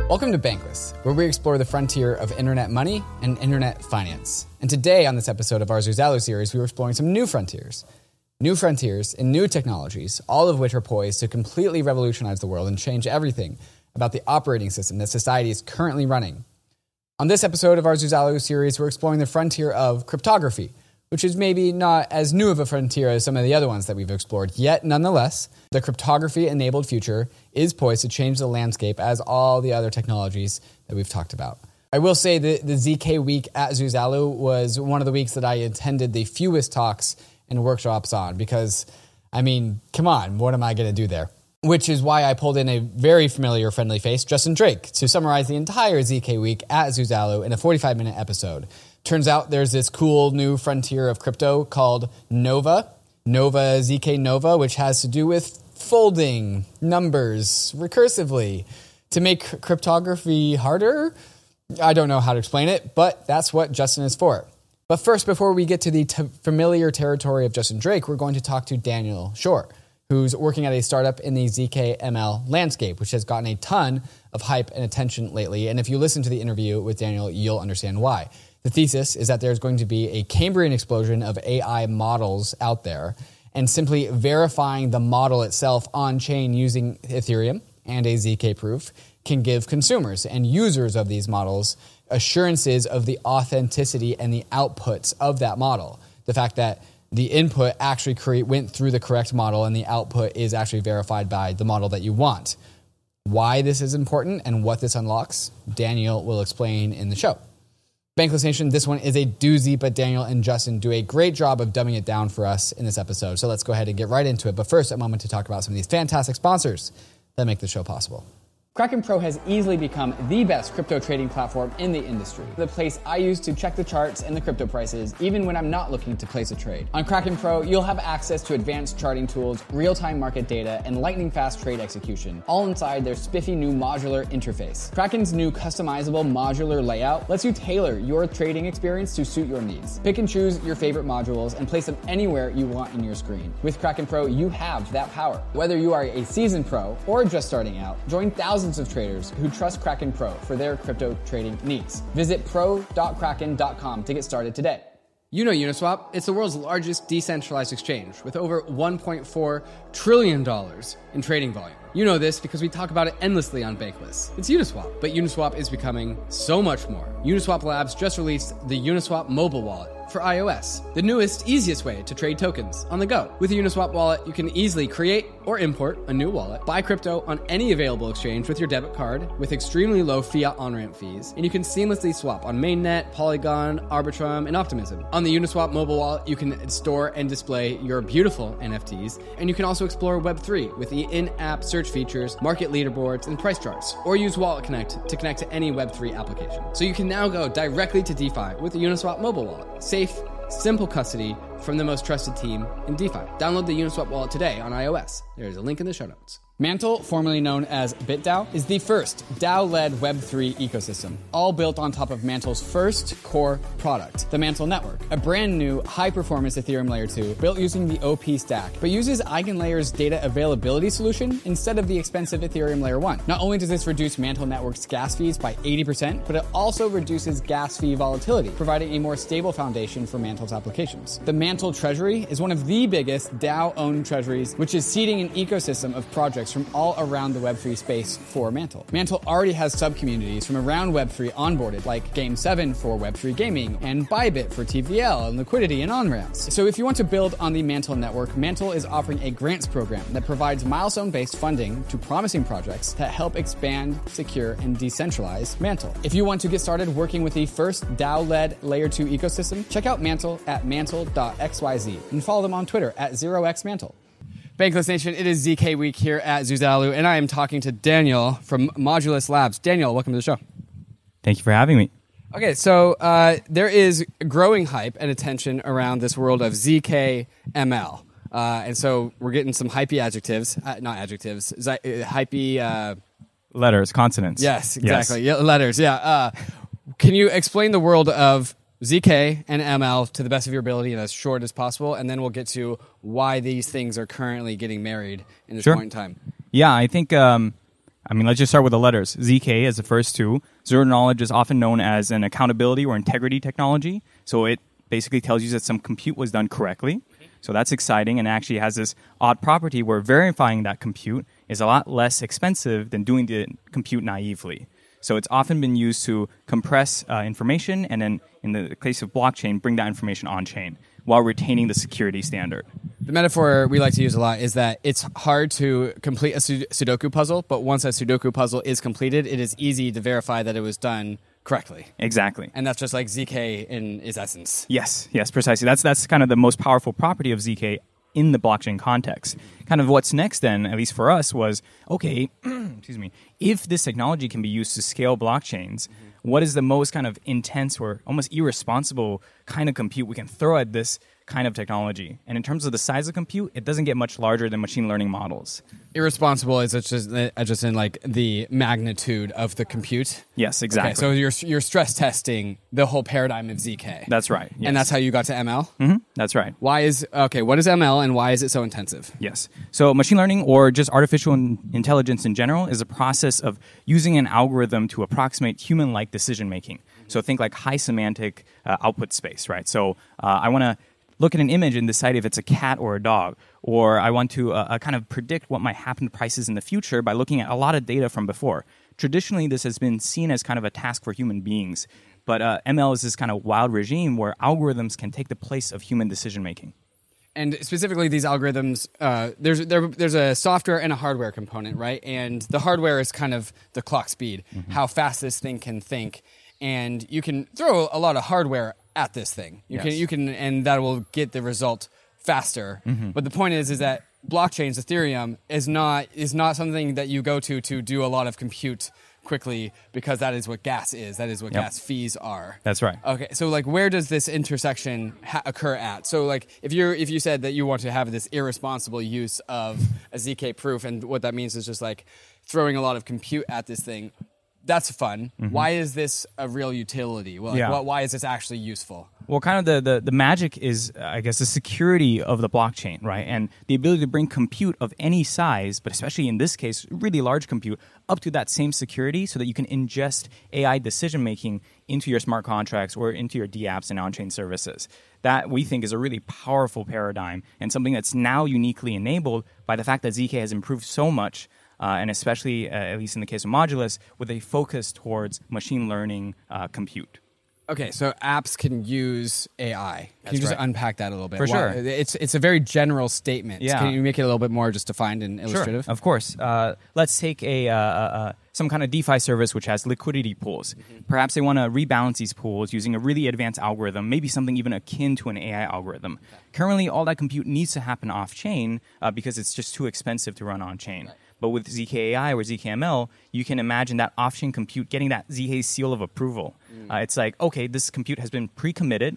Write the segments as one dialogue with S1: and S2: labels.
S1: Welcome to Bankless, where we explore the frontier of internet money and internet finance. And today, on this episode of our Zuzalu series, we were exploring some new frontiers. New frontiers and new technologies, all of which are poised to completely revolutionize the world and change everything about the operating system that society is currently running. On this episode of our Zuzalu series, we're exploring the frontier of cryptography, which is maybe not as new of a frontier as some of the other ones that we've explored. Yet, nonetheless, the cryptography-enabled future is poised to change the landscape as all the other technologies that we've talked about. I will say that the ZK week at Zuzalu was one of the weeks that I attended the fewest talks and workshops on because, I mean, come on, what am I going to do there? Which is why I pulled in a very familiar, friendly face, Justin Drake, to summarize the entire ZK week at Zuzalu in a 45-minute episode. Turns out there's this cool new frontier of crypto called Nova, ZK Nova, which has to do with folding numbers recursively to make cryptography harder. I don't know how to explain it, but that's what Justin is for. But first, before we get to the familiar territory of Justin Drake, we're going to talk to Daniel Shore, who's working at a startup in the ZK-ML landscape, which has gotten a ton of hype and attention lately. And if you listen to the interview with Daniel, you'll understand why. The thesis is that there's going to be a Cambrian explosion of AI models out there, and simply verifying the model itself on-chain using Ethereum and a ZK proof can give consumers and users of these models assurances of the authenticity and the outputs of that model. The fact that the input actually went through the correct model and the output is actually verified by the model that you want. Why this is important and what this unlocks, Daniel will explain in the show. Bankless Nation, this one is a doozy, but Daniel and Justin do a great job of dumbing it down for us in this episode. So let's go ahead and get right into it. But first, a moment to talk about some of these fantastic sponsors that make the show possible. Kraken Pro has easily become the best crypto trading platform in the industry. The place I use to check the charts and the crypto prices, even when I'm not looking to place a trade. On Kraken Pro, you'll have access to advanced charting tools, real-time market data, and lightning-fast trade execution, all inside their spiffy new modular interface. Kraken's new customizable modular layout lets you tailor your trading experience to suit your needs. Pick and choose your favorite modules and place them anywhere you want in your screen. With Kraken Pro, you have that power. Whether you are a seasoned pro or just starting out, join thousands of traders who trust Kraken Pro for their crypto trading needs. Visit pro.kraken.com to get started today. You know Uniswap. It's the world's largest decentralized exchange with over $1.4 trillion in trading volume. You know this because we talk about it endlessly on Bankless. It's Uniswap, but Uniswap is becoming so much more. Uniswap Labs just released the Uniswap mobile wallet for iOS, the newest, easiest way to trade tokens on the go. With the Uniswap wallet, you can easily create or import a new wallet, buy crypto on any available exchange with your debit card with extremely low fiat on-ramp fees, and you can seamlessly swap on Mainnet, Polygon, Arbitrum, and Optimism. On the Uniswap mobile wallet, you can store and display your beautiful NFTs, and you can also explore Web3 with the in-app search features, market leaderboards, and price charts, or use Wallet Connect to connect to any Web3 application. So you can now go directly to DeFi with the Uniswap mobile wallet. Safe, simple custody from the most trusted team in DeFi. Download the Uniswap wallet today on iOS. There's a link in the show notes. Mantle, formerly known as BitDAO, is the first DAO-led Web3 ecosystem, all built on top of Mantle's first core product, the Mantle Network, a brand new high-performance Ethereum Layer 2 built using the OP stack, but uses EigenLayer's data availability solution instead of the expensive Ethereum Layer 1. Not only does this reduce Mantle Network's gas fees by 80%, but it also reduces gas fee volatility, providing a more stable foundation for Mantle's applications. The Mantle Treasury is one of the biggest DAO-owned treasuries, which is seeding an ecosystem of projects from all around the Web3 space for Mantle. Mantle already has sub-communities from around Web3 onboarded, like Game7 for Web3 gaming, and Bybit for TVL and liquidity and on-ramps. So if you want to build on the Mantle network, Mantle is offering a grants program that provides milestone-based funding to promising projects that help expand, secure, and decentralize Mantle. If you want to get started working with the first DAO-led Layer 2 ecosystem, check out Mantle at mantle.xyz and follow them on Twitter at 0xmantle. Bankless Nation, it is ZK Week here at Zuzalu, and I am talking to Daniel from Modulus Labs. Daniel, welcome to the show.
S2: Thank you for having me.
S1: Okay, so there is growing hype and attention around this world of ZK ML. And so we're getting some hypey adjectives, not adjectives, hypey...
S2: letters, consonants.
S1: Yes, exactly. Yes. Yeah, letters, yeah. Can you explain the world of ZK and ML to the best of your ability and as short as possible, and then we'll get to why these things are currently getting married in this point in time.
S2: Yeah, I think I mean, let's just start with the letters. ZK is the first two. Zero knowledge is often known as an accountability or integrity technology. So it basically tells you that some compute was done correctly. So that's exciting, and actually has this odd property where verifying that compute is a lot less expensive than doing the compute naively. So it's often been used to compress information, and then in the case of blockchain, bring that information on-chain while retaining the security standard.
S1: The metaphor we like to use a lot is that it's hard to complete a Sudoku puzzle, but once a Sudoku puzzle is completed, it is easy to verify that it was done correctly.
S2: Exactly.
S1: And that's just like ZK in its essence.
S2: Yes, precisely. That's kind of the most powerful property of ZK in the blockchain context. Kind of what's next then, at least for us, was, okay, excuse me, if this technology can be used to scale blockchains, what is the most kind of intense or almost irresponsible kind of compute we can throw at this kind of technology? And in terms of the size of compute, it doesn't get much larger than machine learning models.
S1: Irresponsible is just in like the magnitude of the compute.
S2: Yes, exactly.
S1: Okay, so you're stress testing the whole paradigm of ZK.
S2: That's right. Yes.
S1: And that's how you got to ML?
S2: Mm-hmm. That's right.
S1: What is ML and why is it so intensive?
S2: Yes. So machine learning, or just artificial intelligence in general, is a process of using an algorithm to approximate human-like decision making. So think like high semantic output space, right? So I want to look at an image and decide if it's a cat or a dog, or I want to kind of predict what might happen to prices in the future by looking at a lot of data from before. Traditionally, this has been seen as kind of a task for human beings, but ML is this kind of wild regime where algorithms can take the place of human decision making.
S1: And specifically, these algorithms, there's a software and a hardware component, right? And the hardware is kind of the clock speed, how fast this thing can think. And you can throw a lot of hardware at this thing. You can, and that will get the result faster. But the point is that blockchains, Ethereum, is not something that you go to do a lot of compute quickly, because that is what gas is. That is what gas fees are.
S2: That's right.
S1: Okay, so like, where does this intersection occur at? So like, if you said that you want to have this irresponsible use of a ZK proof, and what that means is just like throwing a lot of compute at this thing, that's fun. Why is this a real utility? Well, why is this actually useful?
S2: Well, kind of the magic is, I guess, the security of the blockchain, right? And the ability to bring compute of any size, but especially in this case, really large compute, up to that same security so that you can ingest AI decision-making into your smart contracts or into your dApps and on-chain services. That, we think, is a really powerful paradigm and something that's now uniquely enabled by the fact that ZK has improved so much, and especially, at least in the case of Modulus, with a focus towards machine learning compute.
S1: Okay, so apps can use AI. Can you just unpack that a little bit?
S2: For sure.
S1: It's a very general statement.
S2: Yeah.
S1: Can you make it a little bit more just defined and illustrative?
S2: Sure, of course. Let's take some kind of DeFi service which has liquidity pools. Perhaps they want to rebalance these pools using a really advanced algorithm, maybe something even akin to an AI algorithm. Currently, all that compute needs to happen off-chain because it's just too expensive to run on-chain. But with ZK-AI or ZKML, you can imagine that off-chain compute getting that ZK seal of approval. It's like, okay, this compute has been pre-committed.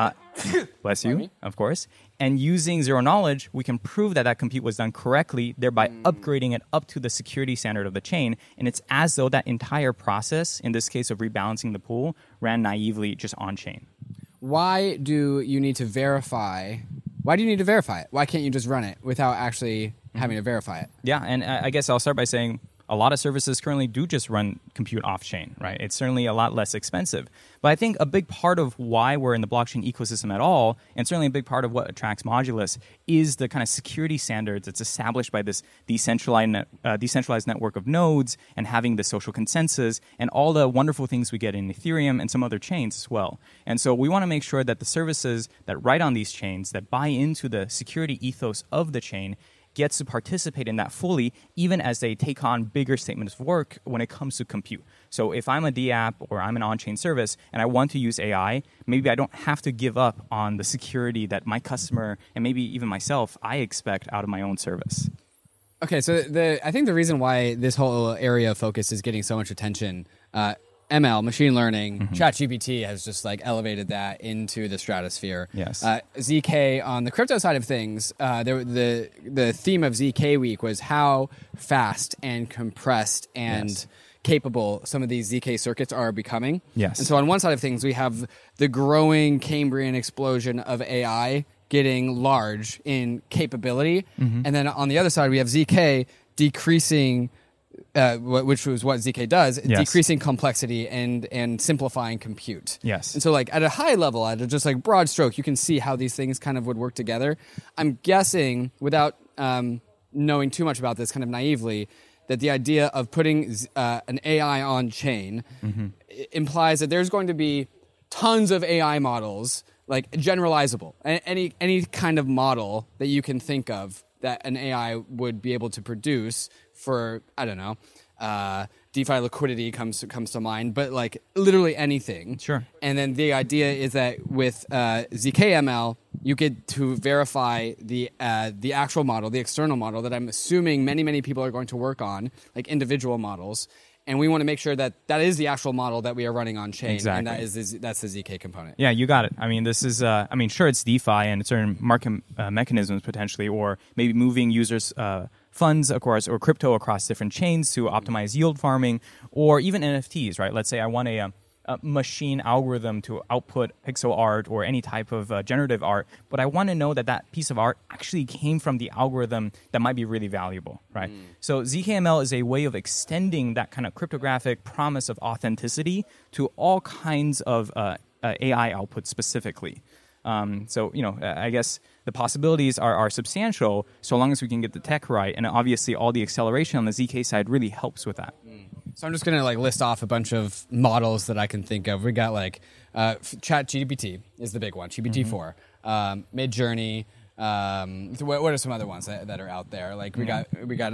S2: Bless you, of course. And using zero knowledge, we can prove that compute was done correctly, thereby upgrading it up to the security standard of the chain. And it's as though that entire process, in this case of rebalancing the pool, ran naively just on-chain.
S1: Why do you need to verify? Why do you need to verify it? Why can't you just run it without actually having to verify it?
S2: Yeah, and I guess I'll start by saying a lot of services currently do just run compute off-chain, right? It's certainly a lot less expensive. But I think a big part of why we're in the blockchain ecosystem at all, and certainly a big part of what attracts Modulus, is the kind of security standards that's established by this decentralized network of nodes and having the social consensus and all the wonderful things we get in Ethereum and some other chains as well. And so we want to make sure that the services that write on these chains, that buy into the security ethos of the chain, gets to participate in that fully, even as they take on bigger statements of work when it comes to compute. So if I'm a dApp or I'm an on-chain service and I want to use AI, maybe I don't have to give up on the security that my customer and maybe even myself, I expect out of my own service.
S1: Okay, so I think the reason why this whole area of focus is getting so much attention, ML, machine learning, ChatGPT has just like elevated that into the stratosphere.
S2: Yes.
S1: ZK on the crypto side of things, the theme of ZK Week was how fast and compressed and capable some of these ZK circuits are becoming.
S2: Yes.
S1: And so on one side of things, we have the growing Cambrian explosion of AI getting large in capability. And then on the other side, we have ZK decreasing which was what ZK does,
S2: Yes.
S1: decreasing complexity and simplifying compute.
S2: Yes.
S1: And so like at a high level, at a just like broad stroke, you can see how these things kind of would work together. I'm guessing, without knowing too much about this, kind of naively, that the idea of putting an AI on chain implies that there's going to be tons of AI models, like generalizable, any kind of model that you can think of that an AI would be able to produce for, I don't know, DeFi liquidity comes to mind, but like literally anything.
S2: Sure.
S1: And then the idea is that with ZKML, you get to verify the actual model, the external model that I'm assuming many people are going to work on, like individual models. And we want to make sure that that is the actual model that we are running on chain,
S2: Exactly.
S1: and that's the ZK component.
S2: Yeah, you got it. I mean, this is, sure, it's DeFi and certain market mechanisms potentially, or maybe moving users' funds, of course, or crypto across different chains to optimize yield farming, or even NFTs, right? Let's say I want a machine algorithm to output pixel art or any type of generative art, but I want to know that that piece of art actually came from the algorithm that might be really valuable, right? So ZKML is a way of extending that kind of cryptographic promise of authenticity to all kinds of AI output specifically. So, I guess the possibilities are substantial so long as we can get the tech right. And obviously all the acceleration on the ZK side really helps with that.
S1: So I'm just going to like list off a bunch of models that I can think of. We got like ChatGPT is the big one, GPT-4, Midjourney. What are some other ones that are out there? Like we got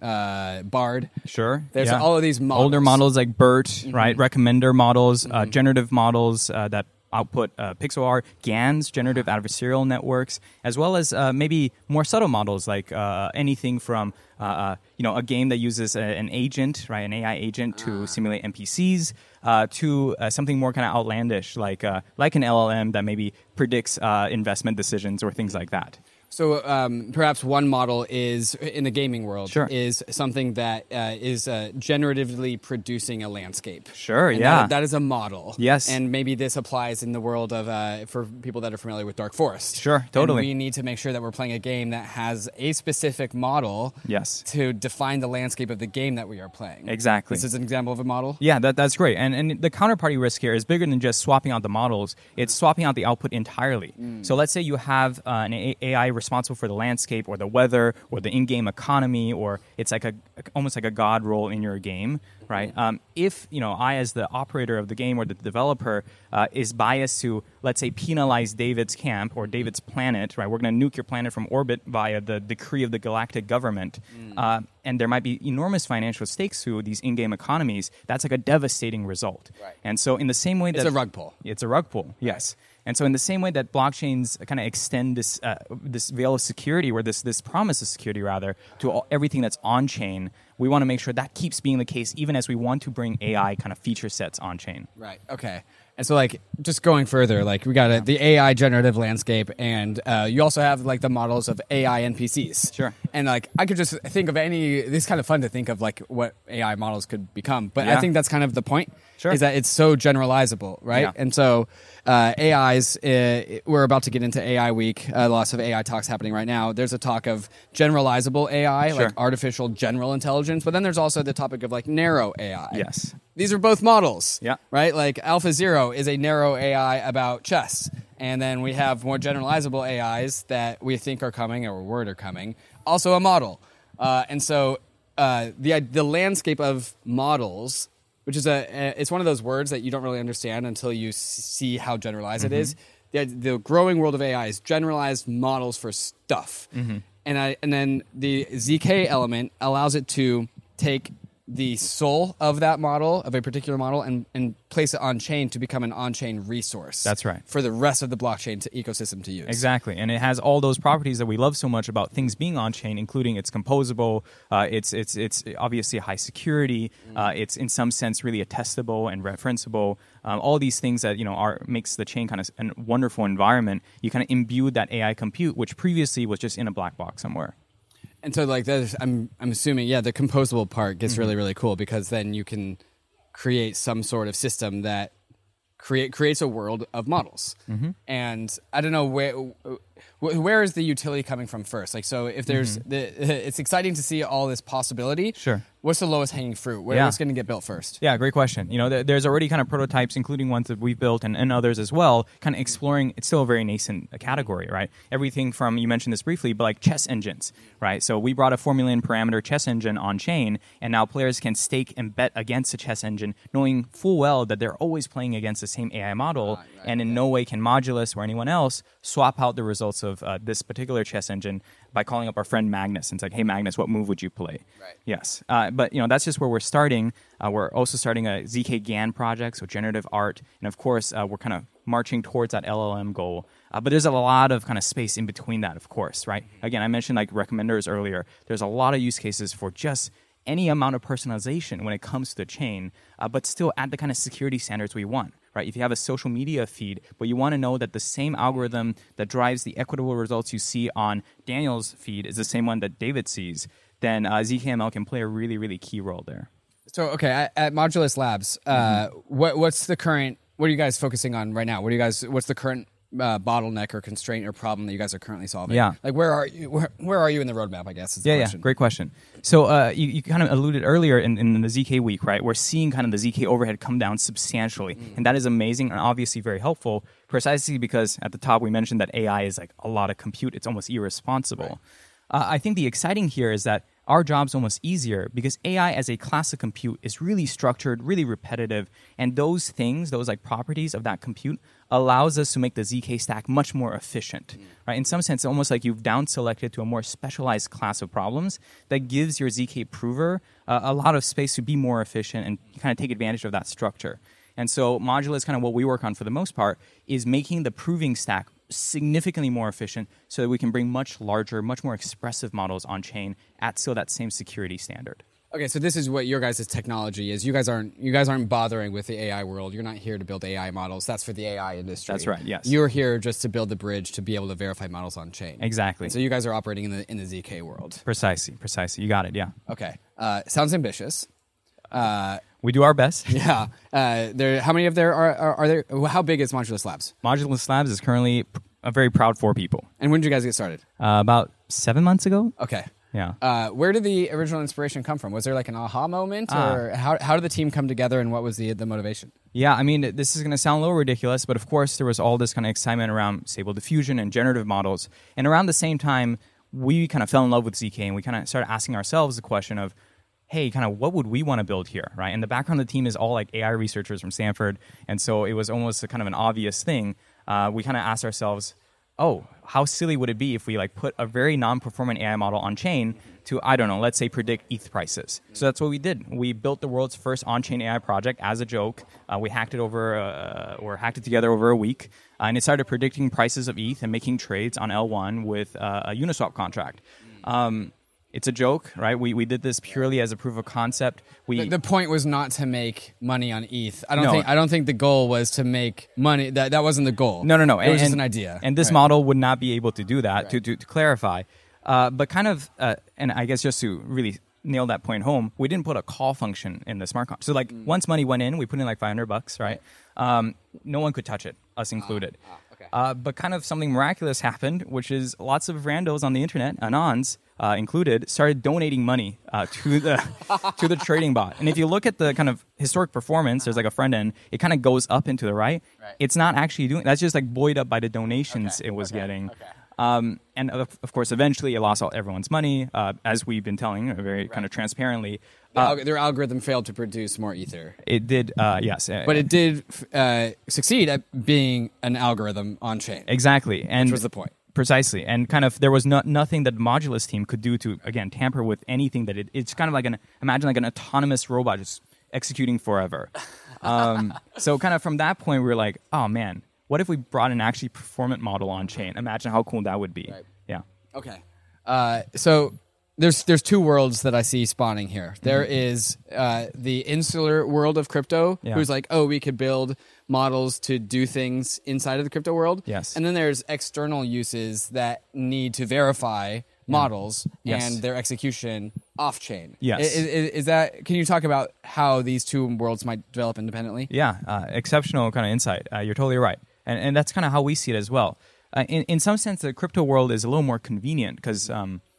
S1: Bard.
S2: Sure.
S1: There's all of these models.
S2: Older models like BERT, right? Recommender models, generative models that output pixel art, GANs, generative adversarial networks, as well as maybe more subtle models like anything from a game that uses an agent, right, an AI agent to simulate NPCs, to something more kind of outlandish like an LLM that maybe predicts investment decisions or things like that.
S1: So perhaps one model is in the gaming world is something that is generatively producing a landscape.
S2: Sure,
S1: and
S2: yeah.
S1: That is a model.
S2: Yes.
S1: And maybe this applies in the world of, for people that are familiar with Dark Forest.
S2: Sure, totally.
S1: And we need to make sure that we're playing a game that has a specific model to define the landscape of the game that we are playing.
S2: Exactly.
S1: This is an example of a model?
S2: Yeah, that's great. And the counterparty risk here is bigger than just swapping out the models. It's swapping out the output entirely. So let's say you have an AI responsible for the landscape or the weather or the in-game economy, or it's like almost like a god role in your game, right? If I, as the operator of the game or the developer, is biased to, let's say, penalize David's camp or David's planet, right? We're going to nuke your planet from orbit via the decree of the galactic government, and there might be enormous financial stakes to these in-game economies. That's like a devastating result.
S1: Right.
S2: And so, in the same way
S1: it's a rug pull.
S2: It's a rug pull. Yes. And so in the same way that blockchains kind of extend this veil of security, or this promise of security, rather, to everything that's on-chain, we want to make sure that keeps being the case even as we want to bring AI kind of feature sets on-chain.
S1: Right. Okay. And so, like, just going further, like, we got the AI generative landscape, and you also have, like, the models of AI NPCs.
S2: Sure.
S1: And, like, I could just think of this kind of fun to think of, like, what AI models could become. But I think that's kind of the point, is that it's so generalizable, right?
S2: Yeah.
S1: And so AIs, we're about to get into AI week, lots of AI talks happening right now. There's a talk of generalizable AI, like artificial general intelligence, but then there's also the topic of, like, narrow AI.
S2: Yes.
S1: These are both models,
S2: Yeah.
S1: right? Like AlphaZero is a narrow AI about chess. And then we have more generalizable AIs that we think are coming or word are coming, also a model. And so the landscape of models, which is it's one of those words that you don't really understand until you see how generalized it is. The growing world of AI is generalized models for stuff. And then the ZK element allows it to take the soul of that model, of a particular model, and place it on chain to become an on-chain resource.
S2: That's right.
S1: For the rest of the blockchain ecosystem to use.
S2: Exactly. And it has all those properties that we love so much about things being on-chain, including it's composable, it's obviously high security, it's in some sense really attestable and referenceable. All these things that makes the chain kind of a wonderful environment. You kind of imbue that AI compute, which previously was just in a black box somewhere.
S1: And so, like, I'm assuming, the composable part gets really, really cool, because then you can create some sort of system that creates a world of models. And I don't know where is the utility coming from first. Like, so if there's it's exciting to see all this possibility.
S2: Sure.
S1: What's the lowest hanging fruit? What's going to get built first?
S2: Yeah, great question. There's already kind of prototypes, including ones that we've built and others as well, kind of exploring. It's still a very nascent category, right? Everything from, you mentioned this briefly, but like chess engines, right? So we brought a 4 million parameter chess engine on chain, and now players can stake and bet against a chess engine, knowing full well that they're always playing against the same AI model, and in no way can Modulus or anyone else swap out the results of this particular chess engine by calling up our friend Magnus and it's like, hey, Magnus, what move would you play?
S1: Right.
S2: Yes. But that's just where we're starting. We're also starting a ZK GAN project, so generative art. And of course, we're kind of marching towards that LLM goal. But there's a lot of kind of space in between that, of course, right? Again, I mentioned like recommenders earlier. There's a lot of use cases for just any amount of personalization when it comes to the chain, but still at the kind of security standards we want. Right? If you have a social media feed, but you want to know that the same algorithm that drives the equitable results you see on Daniel's feed is the same one that David sees, then ZKML can play a really, really key role there.
S1: So, okay, at Modulus Labs, what's the current? What are you guys focusing on right now? What's the current bottleneck or constraint or problem that you guys are currently solving?
S2: Yeah.
S1: Like where are you? Where are you in the roadmap? I guess is the question.
S2: Yeah, great question. So you kind of alluded earlier in the ZK week, right? We're seeing kind of the ZK overhead come down substantially, and that is amazing and obviously very helpful. Precisely because at the top we mentioned that AI is like a lot of compute; it's almost irresponsible. Right. I think the exciting here is that our job's almost easier because AI as a class of compute is really structured, really repetitive, and those things, those like properties of that compute, allows us to make the ZK stack much more efficient. Right? In some sense, almost like you've down-selected to a more specialized class of problems that gives your ZK prover a lot of space to be more efficient and kind of take advantage of that structure. And so Modulus, kind of what we work on for the most part, is making the proving stack significantly more efficient so that we can bring much larger, much more expressive models on chain at still that same security standard.
S1: Okay, so this is what your guys' technology is. You guys aren't bothering with the AI world. You're not here to build AI models. That's for the AI industry.
S2: That's right, yes.
S1: You're here just to build the bridge to be able to verify models on chain.
S2: Exactly.
S1: And so you guys are operating in the ZK world.
S2: Precisely. You got it, yeah.
S1: Okay. Sounds ambitious.
S2: We do our best.
S1: Yeah. How many of there are there? How big is Modulus Labs?
S2: Modulus Labs is currently a very proud 4 people.
S1: And when did you guys get started?
S2: About 7 months ago.
S1: Okay.
S2: Yeah.
S1: Where did the original inspiration come from? Was there like an aha moment, or how did the team come together, and what was the motivation?
S2: Yeah, I mean, this is going to sound a little ridiculous, but of course there was all this kind of excitement around Stable Diffusion and generative models. And around the same time, we kind of fell in love with ZK, and we kind of started asking ourselves the question of, hey, kind of what would we want to build here, right? And the background of the team is all like AI researchers from Stanford, and so it was almost a kind of an obvious thing. We kind of asked ourselves, oh, how silly would it be if we like put a very non-performant AI model on chain to, I don't know, let's say predict ETH prices. So that's what we did. We built the world's first on-chain AI project as a joke. We hacked it together over a week, and it started predicting prices of ETH and making trades on L1 with a Uniswap contract. It's a joke, right? We did this purely as a proof of concept.
S1: The point was not to make money on ETH. I don't think the goal was to make money. That wasn't the goal.
S2: No.
S1: It was just an idea.
S2: And this model would not be able to do that. Right. To clarify, but kind of, and I guess just to really nail that point home, we didn't put a call function in the smart contract. So like once money went in, we put in like $500, right? No one could touch it, us included. Okay. But kind of something miraculous happened, which is lots of randos on the internet, anons included, started donating money to the trading bot. And if you look at the kind of historic performance, there's like a front end, it kind of goes up and to the right. It's not actually doing, that's just like buoyed up by the donations it was getting. Okay. And of course, eventually it lost everyone's money, as we've been telling very kind of transparently.
S1: Their algorithm failed to produce more Ether.
S2: It did, yes.
S1: But it did succeed at being an algorithm on chain.
S2: Exactly.
S1: Which was the point.
S2: Precisely. And kind of there was nothing that Modulus team could do to, again, tamper with anything that it's kind of like imagine like an autonomous robot just executing forever. So kind of from that point, we were like, oh man, what if we brought an actually performant model on chain? Imagine how cool that would be. Right. Yeah.
S1: Okay. So there's 2 worlds that I see spawning here. There is the insular world of crypto, who's like, oh, we could build models to do things inside of the crypto world.
S2: Yes.
S1: And then there's external uses that need to verify models and their execution off-chain.
S2: Yes.
S1: Is that? Can you talk about how these 2 worlds might develop independently?
S2: Yeah. Exceptional kind of insight. You're totally right. And that's kind of how we see it as well. In some sense, the crypto world is a little more convenient because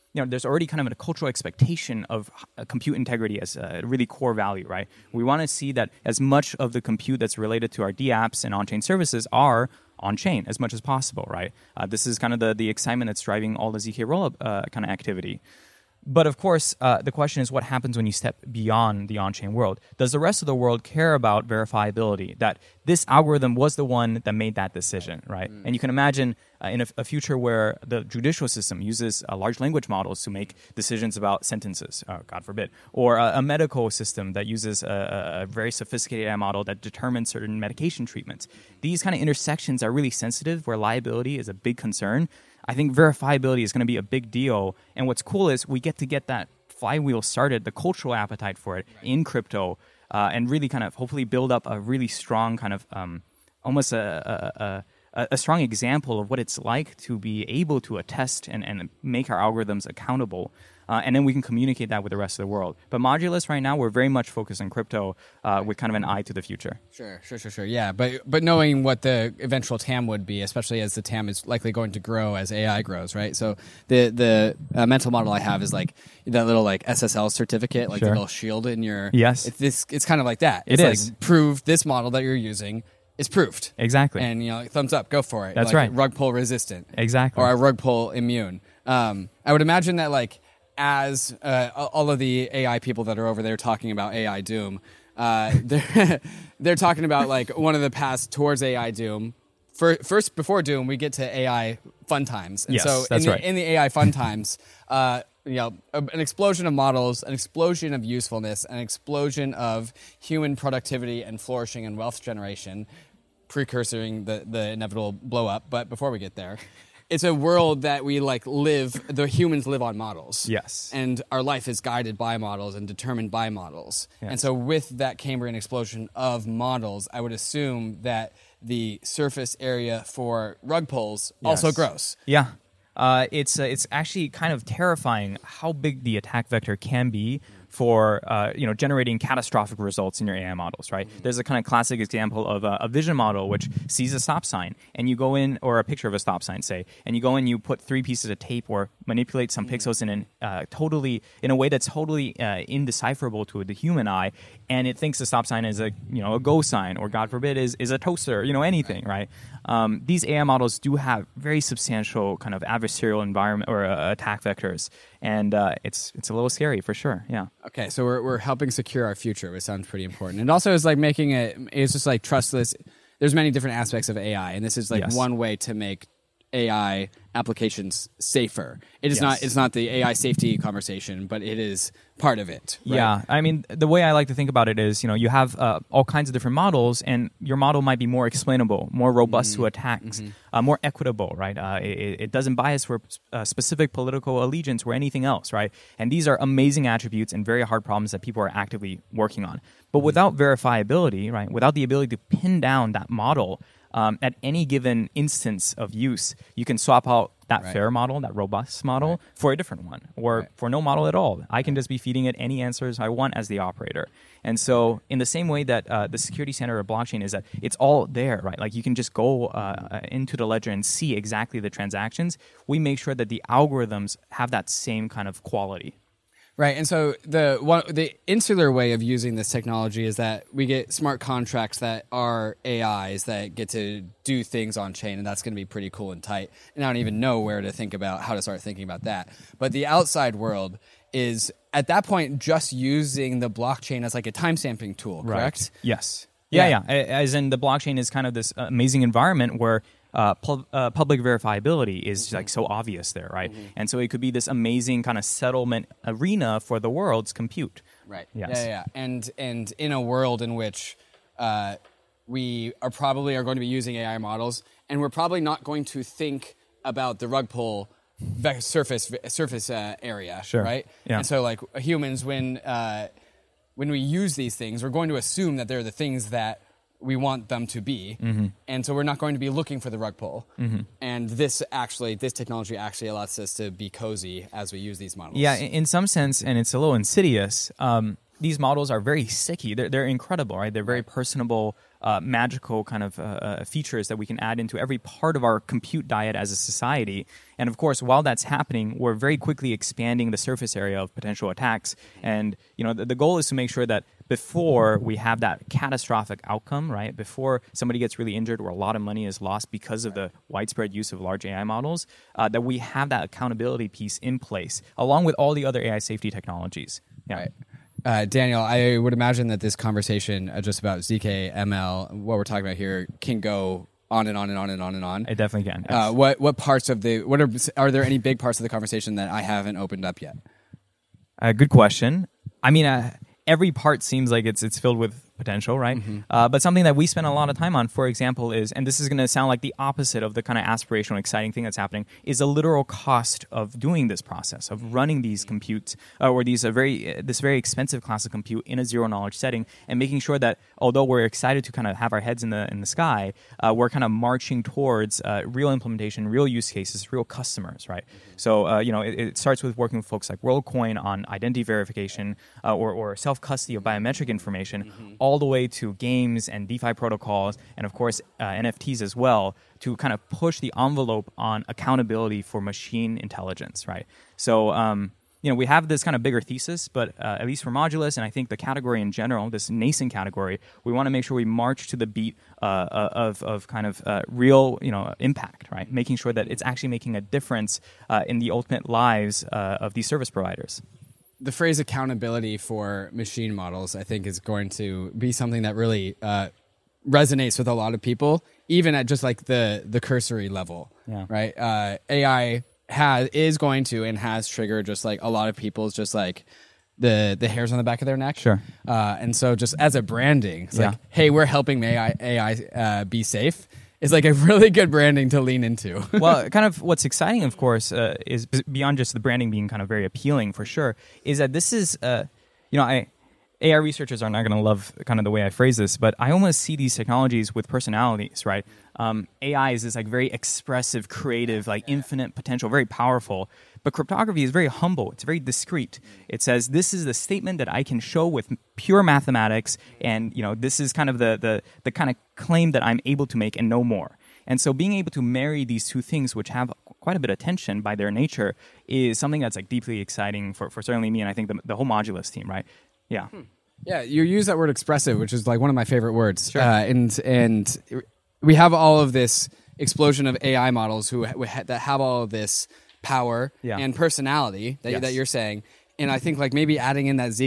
S2: there's already kind of a cultural expectation of compute integrity as a really core value, right? We want to see that as much of the compute that's related to our dApps and on-chain services are on-chain as much as possible, right? This is kind of the excitement that's driving all the ZK rollup kind of activity. But of course, the question is what happens when you step beyond the on-chain world? Does the rest of the world care about verifiability, that this algorithm was the one that made that decision, right? And you can imagine in a future where the judicial system uses large language models to make decisions about sentences, God forbid, or a medical system that uses a very sophisticated AI model that determines certain medication treatments. These kind of intersections are really sensitive where liability is a big concern. I think verifiability is going to be a big deal. And what's cool is we get that flywheel started, the cultural appetite for it in crypto, and really kind of hopefully build up a really strong kind of almost a strong example of what it's like to be able to attest and make our algorithms accountable. And then we can communicate that with the rest of the world. But Modulus right now, we're very much focused on crypto with kind of an eye to the future.
S1: Sure. Yeah, but knowing what the eventual TAM would be, especially as the TAM is likely going to grow as AI grows, right? So the mental model I have is like that little like SSL certificate, like the little shield in your...
S2: Yes.
S1: It's kind of like that.
S2: It is.
S1: Like prove this model that you're using is proved.
S2: Exactly.
S1: And, thumbs up, go for it.
S2: That's
S1: like,
S2: right.
S1: Rug pull resistant.
S2: Exactly.
S1: Or a rug pull immune. I would imagine that like as all of the AI people that are over there talking about AI doom, they're talking about like one of the paths towards AI doom. First, before doom, we get to AI fun times. And
S2: yes,
S1: so
S2: that's right.
S1: In the AI fun times, an explosion of models, an explosion of usefulness, an explosion of human productivity and flourishing and wealth generation, precursoring the inevitable blow up. But before we get there, it's a world that we the humans live on models.
S2: Yes.
S1: And our life is guided by models and determined by models.
S2: Yes.
S1: And so with that Cambrian explosion of models, I would assume that the surface area for rug pulls also grows.
S2: Yeah. It's actually kind of terrifying how big the attack vector can be for generating catastrophic results in your AI models, right? There's a kind of classic example of a vision model which sees a stop sign, and you go in, or a picture of a stop sign, say, and you go in, you put 3 pieces of tape or manipulate some pixels in a way that's totally indecipherable to the human eye, and it thinks the stop sign is a go sign, or God forbid is a toaster, anything, right? These AI models do have very substantial kind of adversarial environment or attack vectors, and it's a little scary for sure. Yeah.
S1: Okay, so we're helping secure our future, which sounds pretty important. And also, it's like it's just like trustless. There's many different aspects of AI, and this is like one way to make AI applications safer. It is not. It's not the AI safety conversation, but it is part of it. Right?
S2: Yeah, I mean, the way I like to think about it is, you have all kinds of different models, and your model might be more explainable, more robust to attacks, more equitable, right? It doesn't bias for specific political allegiance or anything else, right? And these are amazing attributes and very hard problems that people are actively working on. But without verifiability, right, without the ability to pin down that model, at any given instance of use, you can swap out that fair model, that robust model, for a different one, or for no model at all. I can just be feeding it any answers I want as the operator. And so in the same way that the security standard of blockchain is that it's all there, right? Like you can just go into the ledger and see exactly the transactions. We make sure that the algorithms have that same kind of quality.
S1: Right, and so the insular way of using this technology is that we get smart contracts that are AIs that get to do things on chain, and that's going to be pretty cool and tight. And I don't even know how to start thinking about that. But the outside world is at that point just using the blockchain as like a timestamping tool, correct?
S2: Right. Yes. Yeah. As in the blockchain is kind of this amazing environment where public verifiability is like so obvious there, right? And so it could be this amazing kind of settlement arena for the world's compute.
S1: Right.
S2: Yes.
S1: Yeah. And in a world in which we are going to be using AI models, and we're probably not going to think about the rug pull surface area, right?
S2: Yeah.
S1: And so like humans, when we use these things, we're going to assume that they're the things that we want them to be, and so we're not going to be looking for the rug pull. And this technology actually allows us to be cozy as we use these models.
S2: Yeah, in some sense, and it's a little insidious. these models are very sticky. They're incredible, right? They're very personable, magical kind of features that we can add into every part of our compute diet as a society. And of course, while that's happening, we're very quickly expanding the surface area of potential attacks. And the goal is to make sure that before we have that catastrophic outcome, right? Before somebody gets really injured or a lot of money is lost because of the widespread use of large AI models, that we have that accountability piece in place, along with all the other AI safety technologies. Yeah.
S1: Right. Daniel, I would imagine that this conversation just about ZK, ML, what we're talking about here, can go on and on and on and on and on.
S2: It definitely can. Yes.
S1: What parts of are there any big parts of the conversation that I haven't opened up yet?
S2: Good question. I mean, every part seems like it's filled with potential, right? But something that we spend a lot of time on, for example, is, and this is going to sound like the opposite of the kind of aspirational, exciting thing that's happening, is the literal cost of doing this process, of running these computes, or this very expensive class of compute in a zero-knowledge setting, and making sure that, although we're excited to kind of have our heads in the sky, we're kind of marching towards real implementation, real use cases, real customers, right? So, it starts with working with folks like WorldCoin on identity verification or self-custody of biometric information, all the way to games and DeFi protocols, and of course NFTs as well, to kind of push the envelope on accountability for machine intelligence, right? So, we have this kind of bigger thesis, but at least for Modulus, and I think the category in general, this nascent category, we want to make sure we march to the beat of kind of real, impact, right? Making sure that it's actually making a difference in the ultimate lives of these service providers.
S1: The phrase accountability for machine models, I think, is going to be something that really resonates with a lot of people, even at just like the cursory level, right? AI is going to and has triggered just like a lot of people's just like the hairs on the back of their neck.
S2: Sure.
S1: And so just as a branding, it's like, hey, we're helping AI be safe. Is like a really good branding to lean into.
S2: Well, kind of what's exciting, of course, is beyond just the branding being kind of very appealing for sure, is that this is, AI researchers are not going to love kind of the way I phrase this, but I almost see these technologies with personalities, right? AI is this like very expressive, creative, like infinite potential, very powerful. But cryptography is very humble. It's very discreet. It says, this is the statement that I can show with pure mathematics, and this is kind of the kind of claim that I'm able to make and no more. And so being able to marry these two things, which have quite a bit of tension by their nature, is something that's like deeply exciting for certainly me, and I think the whole Modulus team, right? Yeah.
S1: Yeah, you use that word expressive, which is like one of my favorite words.
S2: Sure.
S1: And we have all of this explosion of AI models that have all of this power and personality that you're saying. And I think like maybe adding in that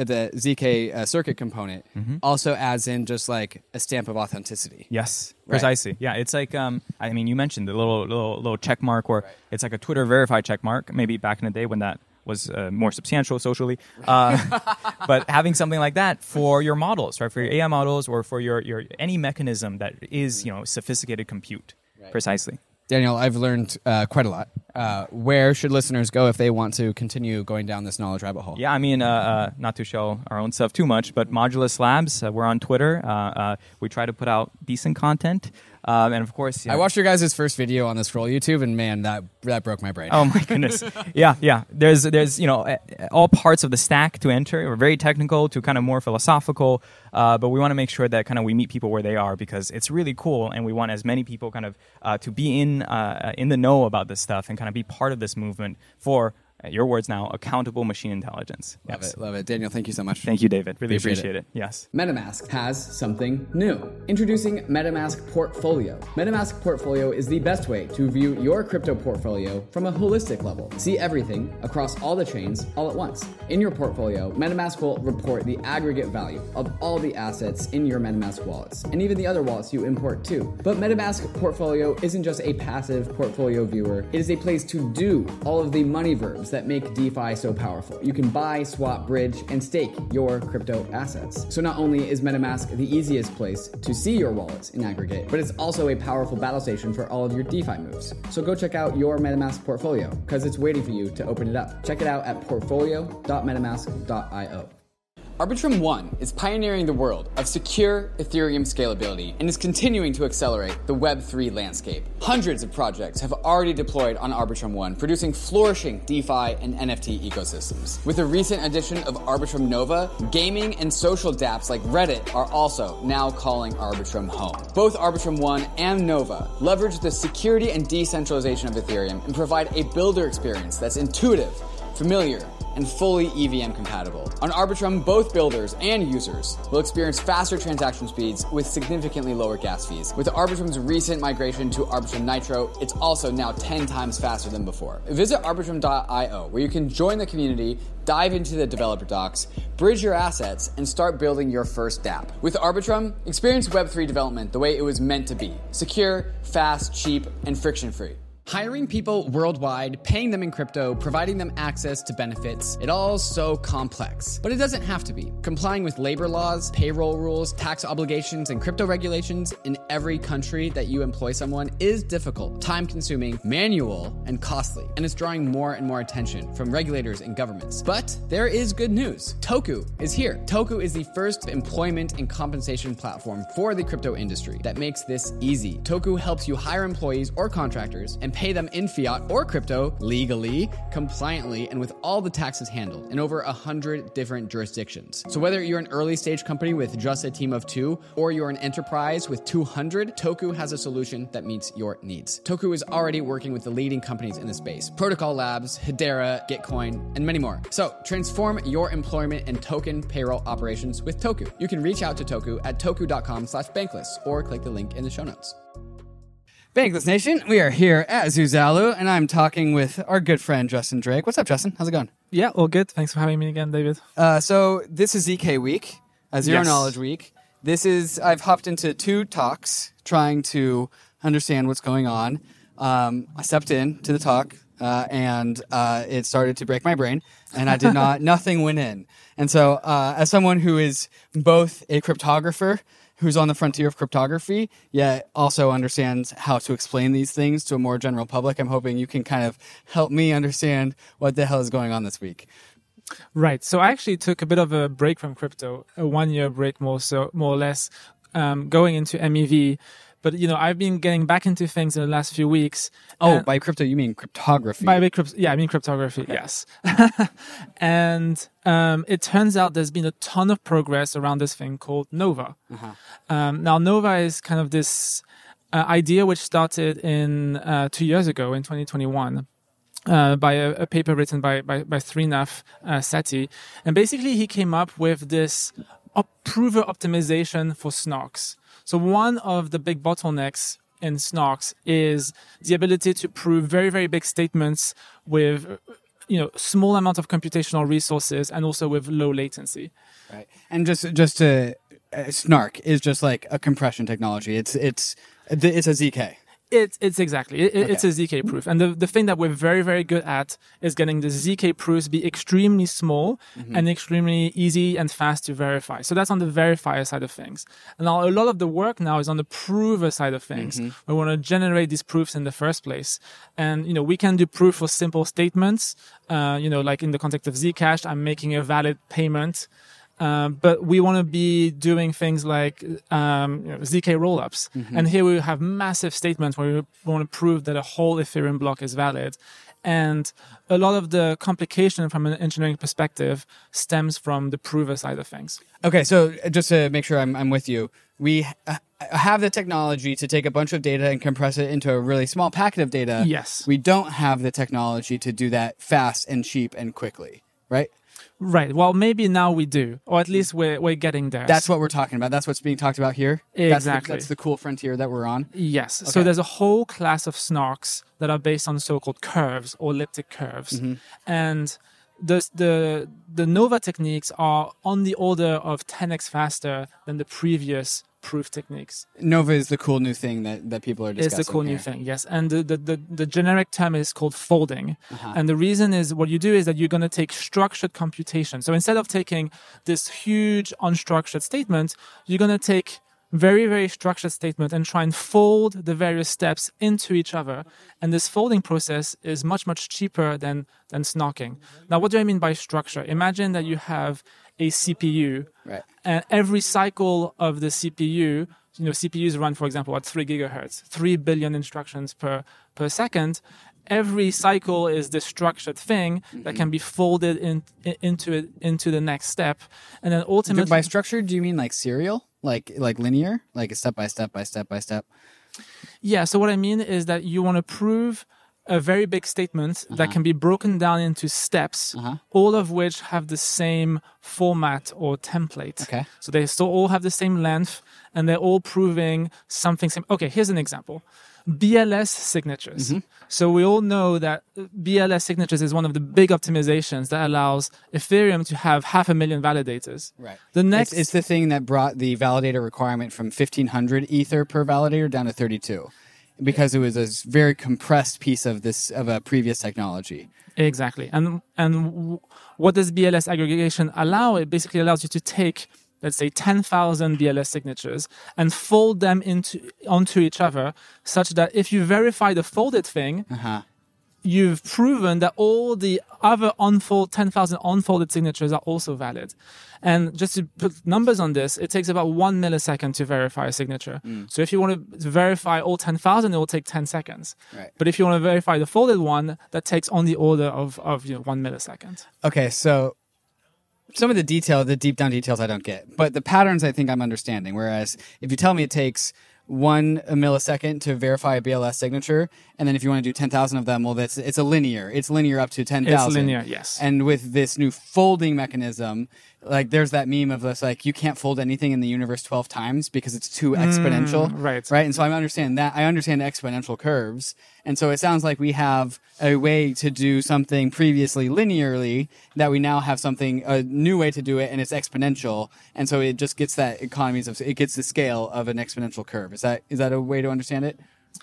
S1: ZK circuit component also adds in just like a stamp of authenticity.
S2: Yes, precisely. Right. Yeah, it's like you mentioned the little check mark, or it's like a Twitter verified check mark. Maybe back in the day when that was more substantial socially, but having something like that for your models, right? For your AI models, or for your any mechanism that is sophisticated compute, precisely.
S1: Daniel, I've learned quite a lot. Where should listeners go if they want to continue going down this knowledge rabbit hole?
S2: Yeah, not to show our own stuff too much, but Modulus Labs, we're on Twitter. We try to put out decent content. And of course,
S1: I watched your guys' first video on the Scroll YouTube, and man, that broke my brain.
S2: Oh my goodness. Yeah. There's all parts of the stack to enter. We're very technical to kind of more philosophical, but we want to make sure that kind of we meet people where they are, because it's really cool, and we want as many people kind of to be in the know about this stuff and kind of be part of this movement for, your words now, accountable machine intelligence.
S1: Love it. Daniel, thank you so much.
S2: Thank you, David. Really appreciate it. Yes.
S1: MetaMask has something new. Introducing MetaMask Portfolio. MetaMask Portfolio is the best way to view your crypto portfolio from a holistic level. See everything across all the chains all at once. In your portfolio, MetaMask will report the aggregate value of all the assets in your MetaMask wallets, and even the other wallets you import too. But MetaMask Portfolio isn't just a passive portfolio viewer. It is a place to do all of the money verbs that make DeFi so powerful. You can buy, swap, bridge, and stake your crypto assets. So not only is MetaMask the easiest place to see your wallets in aggregate, but it's also a powerful battle station for all of your DeFi moves. So go check out your MetaMask portfolio, because it's waiting for you to open it up. Check it out at portfolio.metamask.io. Arbitrum One is pioneering the world of secure Ethereum scalability and is continuing to accelerate the Web3 landscape. Hundreds of projects have already deployed on Arbitrum One, producing flourishing DeFi and NFT ecosystems. With the recent addition of Arbitrum Nova, gaming and social dApps like Reddit are also now calling Arbitrum home. Both Arbitrum One and Nova leverage the security and decentralization of Ethereum and provide a builder experience that's intuitive, familiar, and fully EVM compatible. On Arbitrum, both builders and users will experience faster transaction speeds with significantly lower gas fees. With Arbitrum's recent migration to Arbitrum Nitro, it's also now 10 times faster than before. Visit arbitrum.io, where you can join the community, dive into the developer docs, bridge your assets, and start building your first dApp. With Arbitrum, experience Web3 development the way it was meant to be: secure, fast, cheap, and friction-free. Hiring people worldwide, paying them in crypto, providing them access to benefits, it all's so complex. But it doesn't have to be. Complying with labor laws, payroll rules, tax obligations, and crypto regulations in every country that you employ someone is difficult, time-consuming, manual, and costly. And it's drawing more and more attention from regulators and governments. But there is good news. Toku is here. Toku is the first employment and compensation platform for the crypto industry that makes this easy. Toku helps you hire employees or contractors and pay them in fiat or crypto legally, compliantly, and with all the taxes handled in over 100 different jurisdictions. So whether you're an early stage company with just a team of 2 or you're an enterprise with 200, Toku has a solution that meets your needs. Toku is already working with the leading companies in the space: Protocol Labs, Hedera, Gitcoin, and many more. So transform your employment and token payroll operations with Toku. You can reach out to Toku at toku.com/bankless or click the link in the show notes. Bankless Nation, we are here at Zuzalu, and I'm talking with our good friend Justin Drake. What's up, Justin? How's it going?
S3: Yeah, all good. Thanks for having me again, David.
S1: So this is ZK Week, Zero Knowledge Week. I've hopped into 2 talks trying to understand what's going on. I stepped in to the talk, and it started to break my brain, and I did nothing went in. And so as someone who is both a cryptographer who's on the frontier of cryptography, yet also understands how to explain these things to a more general public, I'm hoping you can kind of help me understand what the hell is going on this week.
S3: Right. So I actually took a bit of a break from crypto, a 1-year break more or less, going into MEV. But, I've been getting back into things in the last few weeks.
S1: Oh, by crypto, you mean cryptography?
S3: I mean cryptography, okay. Yes. And it turns out there's been a ton of progress around this thing called Nova. Uh-huh. Now, Nova is kind of this idea which started in 2 years ago, in 2021. By a paper written by Srinath Sethi. And basically, he came up with this prover optimization for snarks. So one of the big bottlenecks in snarks is the ability to prove very, very big statements with, small amount of computational resources and also with low latency.
S1: Right. And just to snark is just like a compression technology. It's a ZK.
S3: It's exactly. It's a ZK proof. And the thing that we're very, very good at is getting the ZK proofs be extremely small and extremely easy and fast to verify. So that's on the verifier side of things. And now a lot of the work now is on the prover side of things. We want to generate these proofs in the first place. And, we can do proof for simple statements. Like in the context of Zcash, I'm making a valid payment. But we want to be doing things like ZK rollups. And here we have massive statements where we want to prove that a whole Ethereum block is valid. And a lot of the complication from an engineering perspective stems from the prover side of things.
S1: Okay, so just to make sure I'm with you, we have the technology to take a bunch of data and compress it into a really small packet of data.
S3: Yes.
S1: We don't have the technology to do that fast and cheap and quickly, right?
S3: Right. Well, maybe now we do, or at least we're getting there.
S1: That's what we're talking about. That's what's being talked about here.
S3: Exactly.
S1: That's the cool frontier that we're on.
S3: Yes.
S1: Okay.
S3: So there's a whole class of snarks that are based on so-called curves or elliptic curves, and the Nova techniques are on the order of 10x faster than the previous proof techniques.
S1: Nova is the cool new thing that people are discussing.
S3: It's the cool
S1: here.
S3: new thing, yes. And the generic term is called folding. And the reason is what you do is that you're going to take structured computation. So instead of taking this huge unstructured statement, you're going to take very, very structured statement and try and fold the various steps into each other. And this folding process is much, much cheaper than snarking. Now, what do I mean by structure? Imagine that you have a CPU,
S1: Right.
S3: and every cycle of the CPU, CPUs run, for example, at 3 gigahertz, 3 billion instructions per second. Every cycle is this structured thing that can be folded into the next step, and then ultimately,
S1: By structure, do you mean like serial, like linear, like step by step by step by step?
S3: Yeah. So what I mean is that you want to prove a very big statement that can be broken down into steps, all of which have the same format or template.
S1: Okay.
S3: So they still all have the same length, and they're all proving something same. Okay, here's an example. BLS signatures. So we all know that BLS signatures is one of the big optimizations that allows Ethereum to have 500,000 validators.
S1: Right.
S3: The next,
S1: It's the thing that brought the validator requirement from 1,500 Ether per validator down to 32, because it was a very compressed piece of a previous technology.
S3: exactly. And what does BLS aggregation allow? It basically allows you to take, let's say, 10,000 BLS signatures and fold them onto each other, such that if you verify the folded thing, you've proven that all the other 10,000 unfolded signatures are also valid. And just to put numbers on this, it takes about 1 millisecond to verify a signature. So if you want to verify all 10,000, it will take 10 seconds.
S1: Right.
S3: But if you want to verify the folded one, that takes on the order of 1 millisecond.
S1: Okay, so some of the deep down details I don't get, but the patterns I think I'm understanding. Whereas if you tell me it takes 1 millisecond to verify a BLS signature, and then if you want to do 10,000 of them, well, it's linear up to 10,000.
S3: It's linear, yes.
S1: And with this new folding mechanism, like there's that meme of this, like you can't fold anything in the universe 12 times because it's too exponential.
S3: Right.
S1: And so I understand exponential curves. And so it sounds like we have a way to do something previously linearly that we now have a new way to do it, and it's exponential. And so it just gets it gets the scale of an exponential curve. Is that a way to understand it?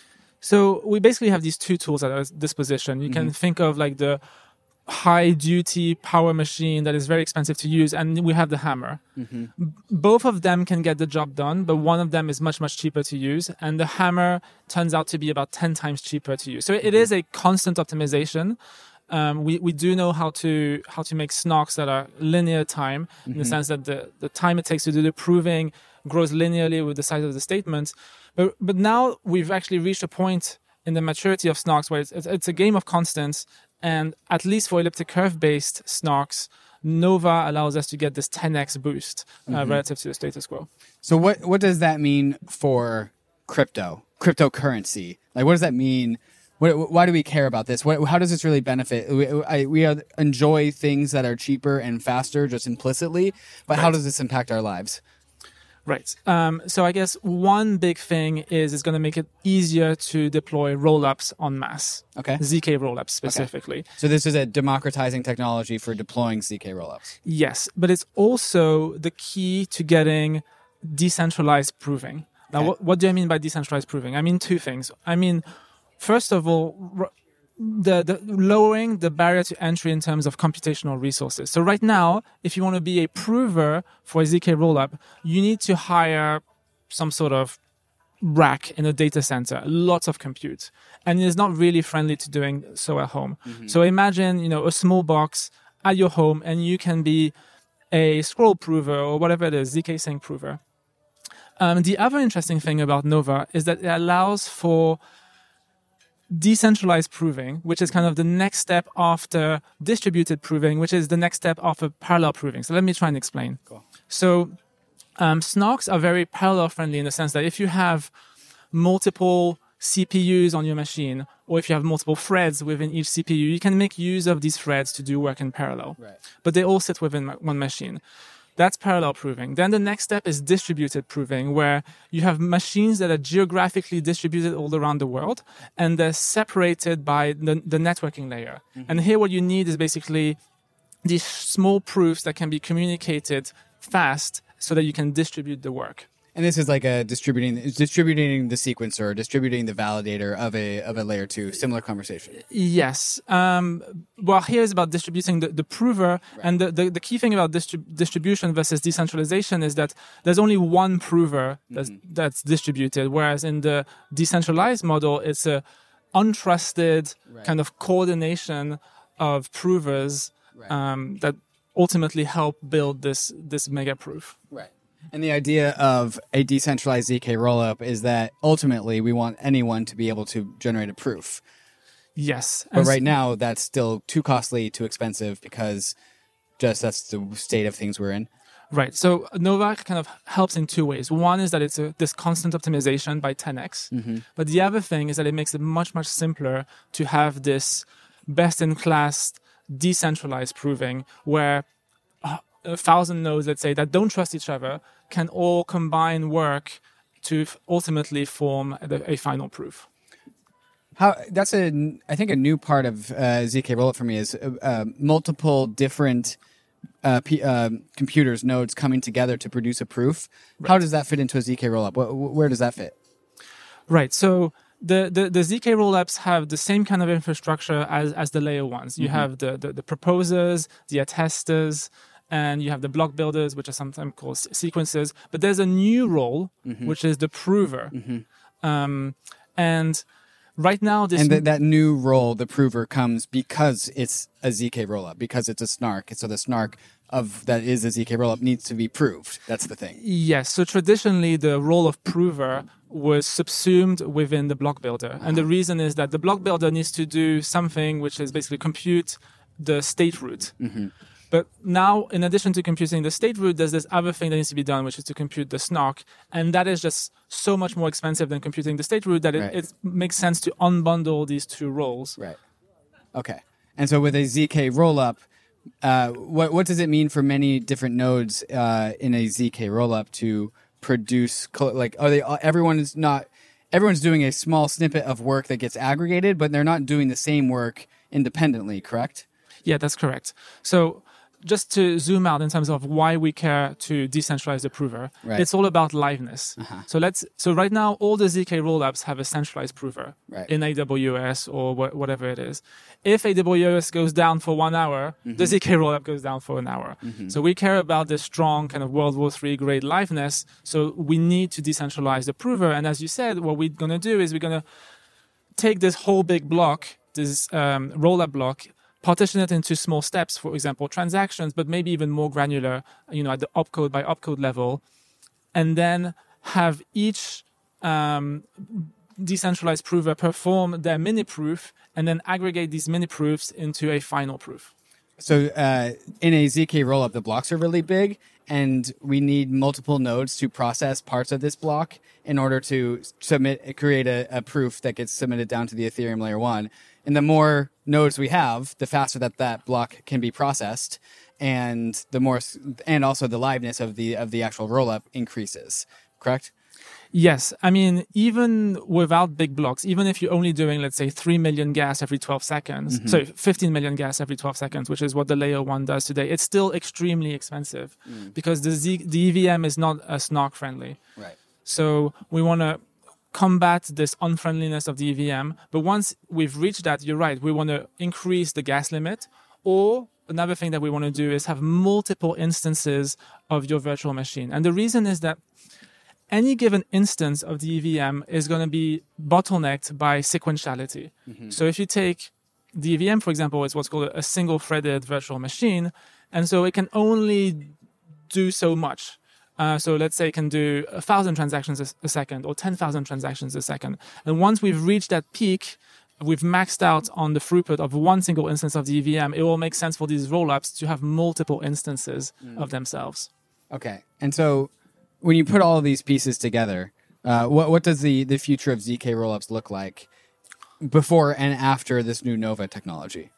S3: So we basically have these two tools at our disposition. You can think of like the high duty power machine that is very expensive to use, and we have the hammer. Both of them can get the job done, but one of them is much, much cheaper to use, and the hammer turns out to be about 10 times cheaper to use. So it is a constant optimization. We do know how to make snarks that are linear time, in the sense that the time it takes to do the proving grows linearly with the size of the statements. But now we've actually reached a point in the maturity of snarks where it's a game of constants. And at least for elliptic curve based snarks, Nova allows us to get this 10x boost relative to the status quo.
S1: So what does that mean for cryptocurrency? Like, what does that mean? Why do we care about this? How does this really benefit? We enjoy things that are cheaper and faster just implicitly, but how does this impact our lives?
S3: Right. So I guess one big thing is it's going to make it easier to deploy rollups en masse.
S1: Okay.
S3: ZK rollups specifically.
S1: Okay. So this is a democratizing technology for deploying ZK rollups.
S3: Yes, but it's also the key to getting decentralized proving. Now, what do I mean by decentralized proving? I mean two things. I mean, first of all, the lowering the barrier to entry in terms of computational resources. So right now, if you want to be a prover for a ZK rollup, you need to hire some sort of rack in a data center, lots of compute, and it's not really friendly to doing so at home. So imagine, a small box at your home, and you can be a scroll prover or whatever it is, ZK sync prover. The other interesting thing about Nova is that it allows for decentralized proving, which is kind of the next step after distributed proving, which is the next step after parallel proving. So let me try and explain.
S1: Cool.
S3: So snarks are very parallel friendly in the sense that if you have multiple CPUs on your machine, or if you have multiple threads within each CPU, you can make use of these threads to do work in parallel.
S1: Right.
S3: But they all sit within one machine. That's parallel proving. Then the next step is distributed proving, where you have machines that are geographically distributed all around the world, and they're separated by the networking layer. And here what you need is basically these small proofs that can be communicated fast so that you can distribute the work.
S1: And this is like distributing the sequencer, distributing the validator of a layer 2, similar conversation.
S3: Yes. Well, here is about distributing the prover. Right. And the key thing about distribution versus decentralization is that there's only one prover that's distributed, whereas in the decentralized model, it's a untrusted kind of coordination of provers that ultimately help build this mega proof.
S1: Right. And the idea of a decentralized ZK rollup is that ultimately we want anyone to be able to generate a proof.
S3: Yes.
S1: But right now that's still too costly, too expensive, because just that's the state of things we're in.
S3: Right. So Nova kind of helps in two ways. One is that it's this constant optimization by 10x. But the other thing is that it makes it much, much simpler to have this best-in-class decentralized proving where 1,000 nodes, let's say, that don't trust each other can all combine work to ultimately form a final proof.
S1: That's I think a new part of ZK Rollup for me is multiple different computers, nodes coming together to produce a proof. Right. How does that fit into a ZK Rollup? Where does that fit?
S3: Right. So the ZK rollups have the same kind of infrastructure as the layer ones. You have the proposers, the attesters, and you have the block builders, which are sometimes called sequencers. But there's a new role, which is the prover. And right now,
S1: that new role, the prover, comes because it's a ZK rollup, because it's a snark. So the snark that is a ZK rollup needs to be proved. That's the thing.
S3: Yes. So traditionally, the role of prover was subsumed within the block builder. And the reason is that the block builder needs to do something which is basically compute the state root. But now, in addition to computing the state root, there's this other thing that needs to be done, which is to compute the snark. And that is just so much more expensive than computing the state root that it makes sense to unbundle these two roles.
S1: Right. Okay. And so with a ZK rollup, what does it mean for many different nodes in a ZK rollup to produce, everyone's doing a small snippet of work that gets aggregated, but they're not doing the same work independently, correct?
S3: Yeah, that's correct. So just to zoom out in terms of why we care to decentralize the prover, it's all about liveness. So right now, all the ZK rollups have a centralized prover in AWS or whatever it is. If AWS goes down for 1 hour, the ZK rollup goes down for an hour. So we care about this strong kind of World War III grade liveness. So we need to decentralize the prover. And as you said, what we're going to do is we're going to take this whole big block, this rollup block, partition it into small steps, for example, transactions, but maybe even more granular, at the opcode by opcode level, and then have each decentralized prover perform their mini proof and then aggregate these mini proofs into a final proof.
S1: So in a ZK rollup, the blocks are really big, and we need multiple nodes to process parts of this block in order to create a proof that gets submitted down to the Ethereum layer 1. And the more nodes we have, the faster that block can be processed, and also the liveness of the actual rollup increases. Correct?
S3: Yes. I mean, even without big blocks, even if you're only doing, let's say, 3 million gas every 12 seconds, so 15 million gas every 12 seconds, which is what the layer 1 does today, it's still extremely expensive because the EVM is not snark friendly.
S1: Right.
S3: So we want to combat this unfriendliness of the EVM. But once we've reached that, you're right, we want to increase the gas limit. Or another thing that we want to do is have multiple instances of your virtual machine. And the reason is that any given instance of the EVM is going to be bottlenecked by sequentiality. So if you take the EVM, for example, it's what's called a single-threaded virtual machine. And so it can only do so much. So let's say it can do 1,000 transactions a second or 10,000 transactions a second. And once we've reached that peak, we've maxed out on the throughput of one single instance of the EVM, it will make sense for these rollups to have multiple instances of themselves.
S1: Okay. And so when you put all of these pieces together, what does the future of ZK rollups look like before and after this new Nova technology?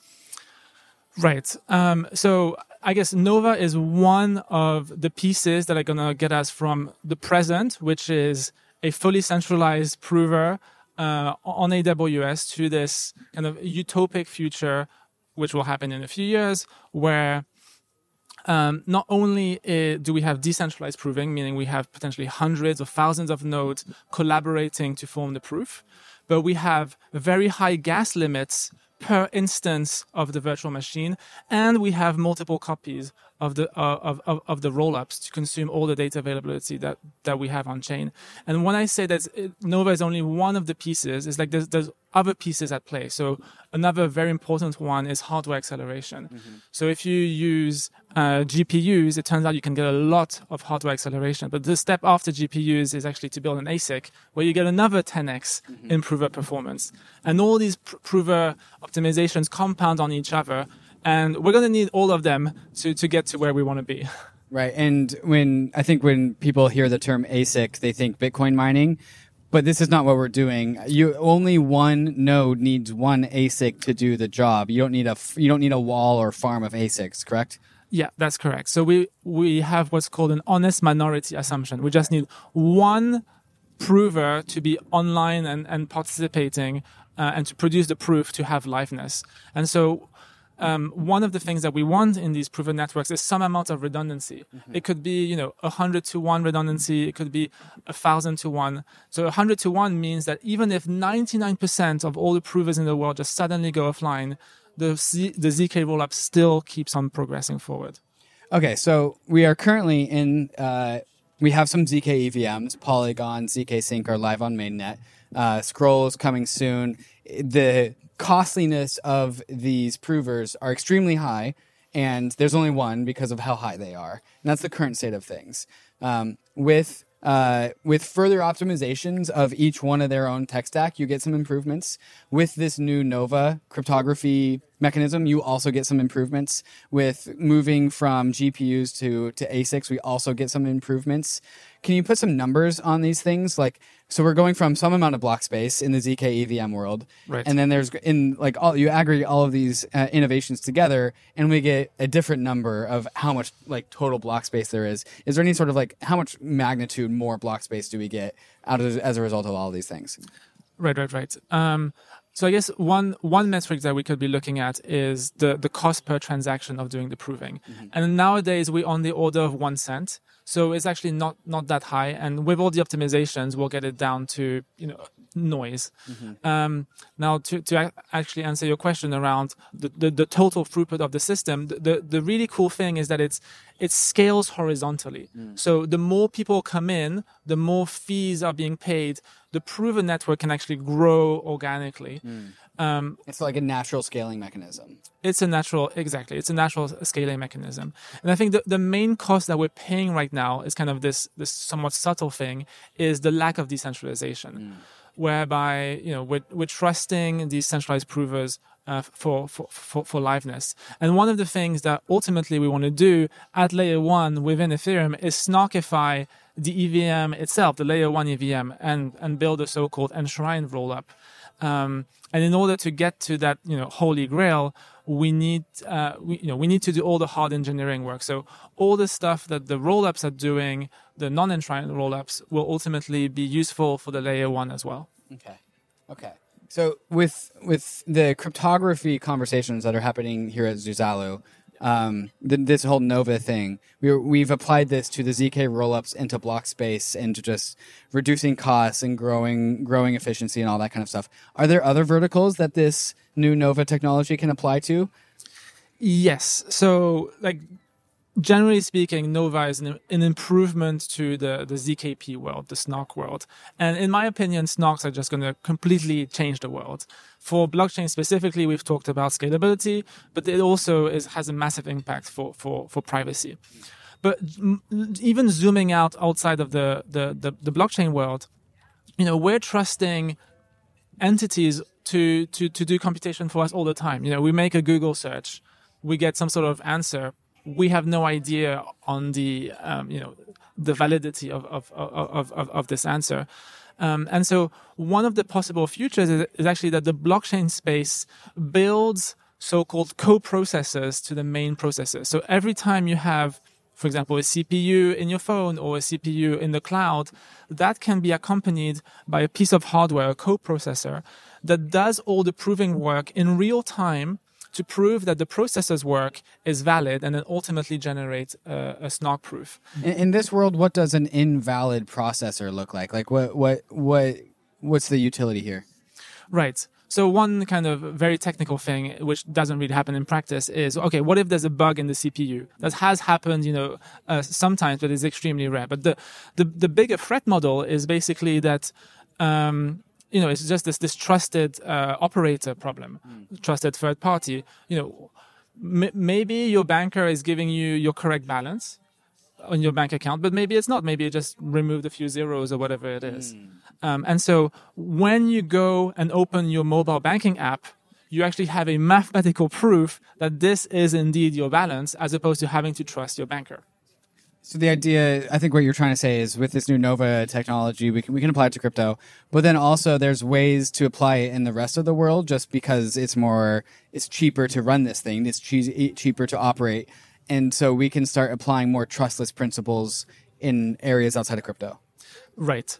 S3: Right. So I guess Nova is one of the pieces that are going to get us from the present, which is a fully centralized prover on AWS, to this kind of utopic future, which will happen in a few years, where not only do we have decentralized proving, meaning we have potentially hundreds or thousands of nodes collaborating to form the proof, but we have very high gas limits per instance of the virtual machine, and we have multiple copies of the rollups to consume all the data availability that we have on chain. And when I say that Nova is only one of the pieces, it's like there's other pieces at play. So another very important one is hardware acceleration. So if you use GPUs, it turns out you can get a lot of hardware acceleration. But the step after GPUs is actually to build an ASIC where you get another 10x improver performance. And all these prover optimizations compound on each other. And we're going to need all of them to get to where we want to be.
S1: Right. And when people hear the term ASIC, they think Bitcoin mining. But this is not what we're doing. Only one node needs one ASIC to do the job. You don't need a wall or farm of ASICs, correct?
S3: Yeah, that's correct. So we have what's called an honest minority assumption. We just need one prover to be online and participating and to produce the proof to have liveness. And so one of the things that we want in these proven networks is some amount of redundancy. It could be, 100 to 1 redundancy. It could be 1,000 to 1. So 100 to 1 means that even if 99% of all the provers in the world just suddenly go offline, the ZK rollup still keeps on progressing forward.
S1: Okay, so we are currently we have some ZK EVMs. Polygon, ZK Sync are live on mainnet. Scrolls coming soon. The costliness of these provers are extremely high, and there's only one because of how high they are. And that's the current state of things. With further optimizations of each one of their own tech stack, you get some improvements. With this new Nova cryptography mechanism, you also get some improvements. With moving from GPUs to ASICs, we also get some improvements. Can you put some numbers on these things? So we're going from some amount of block space in the ZK EVM world,
S3: right.
S1: And then you aggregate all of these innovations together, and we get a different number of how much total block space there is. Is there any sort of how much magnitude more block space do we get as a result of all of these things?
S3: Right. So I guess one metric that we could be looking at is the cost per transaction of doing the proving. And nowadays we're on the order of 1 cent. So it's actually not that high. And with all the optimizations, we'll get it down to, noise. Now to actually answer your question around the total throughput of the system, the really cool thing is that it scales horizontally. So the more people come in, the more fees are being paid. The proven network can actually grow organically.
S1: It's like a natural scaling mechanism.
S3: It's a natural scaling mechanism. And I think the main cost that we're paying right now is kind of this somewhat subtle thing, is the lack of decentralization, whereby we're trusting these centralized provers for liveness. And one of the things that ultimately we want to do at layer 1 within Ethereum is snarkify the EVM itself, the layer 1 EVM, and build a so-called enshrined rollup. And in order to get to that, holy grail, we need to do all the hard engineering work. So all the stuff that the rollups are doing, the non-enshrined rollups, will ultimately be useful for the layer 1 as well.
S1: Okay. So with the cryptography conversations that are happening here at Zuzalu, this whole Nova thing, we've applied this to the ZK rollups into block space and to just reducing costs and growing efficiency and all that kind of stuff. Are there other verticals that this new Nova technology can apply to?
S3: Yes. So generally speaking, Nova is an improvement to the ZKP world, the SNARK world. And in my opinion, SNARKs are just going to completely change the world. For blockchain specifically, we've talked about scalability, but it also has a massive impact for privacy. But even zooming outside of the blockchain world, we're trusting entities to do computation for us all the time. We make a Google search, we get some sort of answer. We have no idea on the validity of this answer. And so one of the possible futures is actually that the blockchain space builds so-called co-processors to the main processor. So every time you have, for example, a CPU in your phone or a CPU in the cloud, that can be accompanied by a piece of hardware, a co-processor, that does all the proving work in real time to prove that the processor's work is valid and then ultimately generate a SNOC proof.
S1: In this world, what does an invalid processor look like? Like what's the utility here?
S3: Right. So one kind of very technical thing, which doesn't really happen in practice, is, okay, what if there's a bug in the CPU? That has happened, sometimes, but is extremely rare. But the bigger threat model is basically that, it's just this trusted operator problem, trusted third party. Maybe your banker is giving you your correct balance on your bank account, but maybe it's not. Maybe it just removed a few zeros or whatever it is. And so when you go and open your mobile banking app, you actually have a mathematical proof that this is indeed your balance, as opposed to having to trust your banker.
S1: So the idea, I think what you're trying to say is with this new Nova technology, we can apply it to crypto, but then also there's ways to apply it in the rest of the world just because it's cheaper to run this thing. It's cheaper to operate. And so we can start applying more trustless principles in areas outside of crypto.
S3: Right.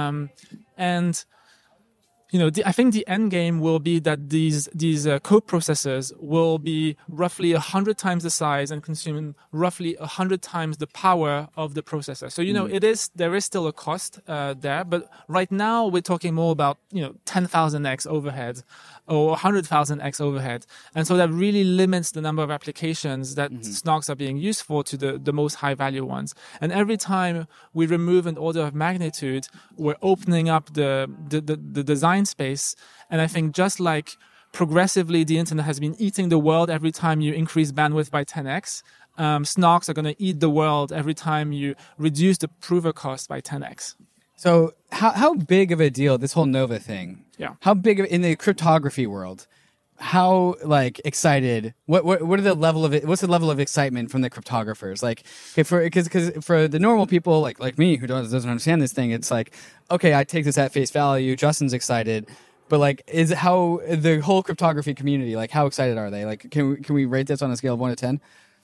S3: I think the end game will be that these code processors will be roughly 100 times the size and consume roughly 100 times the power of the processor. So there is still a cost there, but right now we're talking more about 10,000x overhead or 100,000x overhead, and so that really limits the number of applications that SNOCs are being used for to the most high value ones. And every time we remove an order of magnitude, we're opening up the design space. And I think just like progressively the internet has been eating the world every time you increase bandwidth by 10x, SNOCs are going to eat the world every time you reduce the prover cost by 10x.
S1: So how big of a deal, this whole Nova thing?
S3: Yeah.
S1: How big in the cryptography world? How excited? What are the level of it? What's the level of excitement from the cryptographers? Like, because for the normal people like me who doesn't understand this thing, it's like, okay, I take this at face value. Justin's excited, but is how the whole cryptography community, how excited are they? Like, can we rate this on a scale of 1 to 10?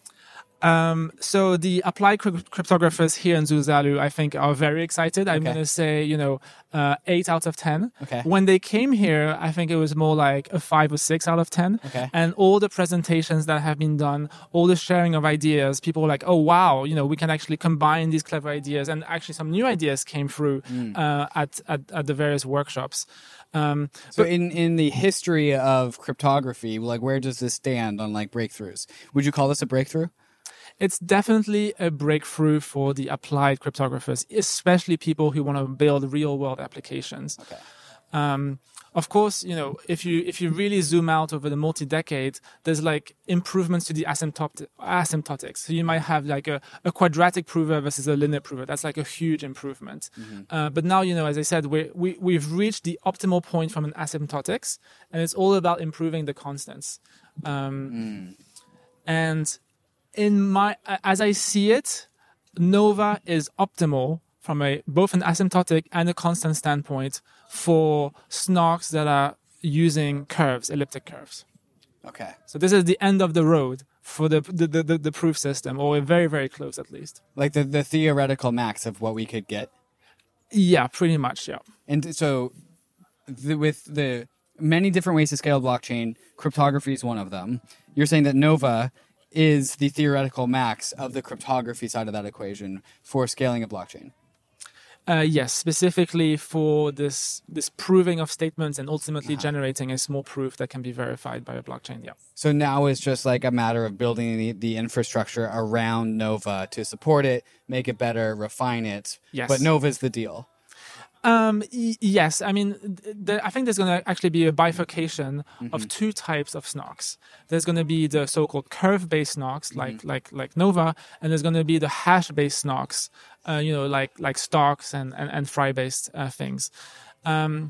S3: So the applied cryptographers here in Zuzalu, I think, are very excited. I'm going to say, 8 out of 10.
S1: Okay.
S3: When they came here, I think it was more like a 5 or 6 out of 10.
S1: Okay.
S3: And all the presentations that have been done, all the sharing of ideas, people were like, oh, wow, we can actually combine these clever ideas. And actually some new ideas came through at the various workshops.
S1: So in the history of cryptography, where does this stand on breakthroughs? Would you call this a breakthrough?
S3: It's definitely a breakthrough for the applied cryptographers, especially people who want to build real-world applications.
S1: Okay.
S3: Of course, if you really zoom out over the multi-decade, there's improvements to the asymptotics. So you might have a quadratic prover versus a linear prover. That's a huge improvement. But now, as I said, we've reached the optimal point from an asymptotics, and it's all about improving the constants. And as I see it, Nova is optimal from both an asymptotic and a constant standpoint for SNOCs that are using curves, elliptic curves.
S1: Okay.
S3: So this is the end of the road for the proof system, or very, very close at least.
S1: The theoretical max of what we could get.
S3: Yeah, pretty much, yeah.
S1: And so with the many different ways to scale blockchain, cryptography is one of them. You're saying that Nova is the theoretical max of the cryptography side of that equation for scaling a blockchain.
S3: Yes, specifically for this proving of statements and ultimately generating a small proof that can be verified by a blockchain. Yeah.
S1: So now it's just a matter of building the infrastructure around Nova to support it, make it better, refine it.
S3: Yes.
S1: But Nova's the deal.
S3: Yes, I mean, I think there's going to actually be a bifurcation of two types of SNOCs. There's going to be the so-called curve-based SNOCs, like Nova, and there's going to be the hash-based SNOCs, like Starks and Fry-based things. And